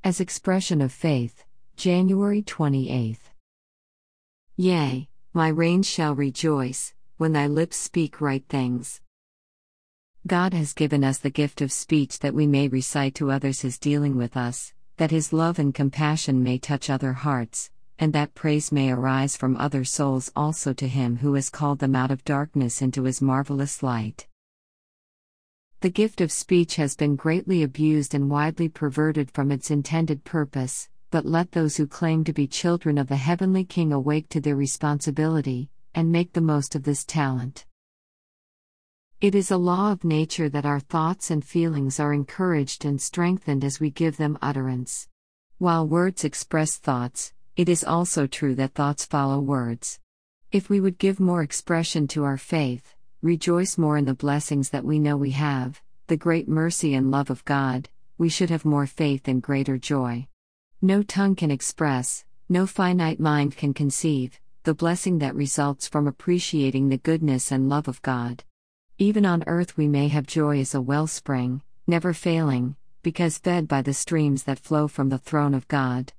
As expression of faith, January 28th. Yea, my reins shall rejoice, when thy lips speak right things. God has given us the gift of speech that we may recite to others his dealing with us, that his love and compassion may touch other hearts, and that praise may arise from other souls also to him who has called them out of darkness into his marvelous light. The gift of speech has been greatly abused and widely perverted from its intended purpose, but let those who claim to be children of the heavenly King awake to their responsibility, and make the most of this talent. It is a law of nature that our thoughts and feelings are encouraged and strengthened as we give them utterance. While words express thoughts, it is also true that thoughts follow words. If we would give more expression to our faith, rejoice more in the blessings that we know we have, the great mercy and love of God, we should have more faith and greater joy. No tongue can express, no finite mind can conceive, the blessing that results from appreciating the goodness and love of God. Even on earth we may have joy as a wellspring, never failing, because fed by the streams that flow from the throne of God.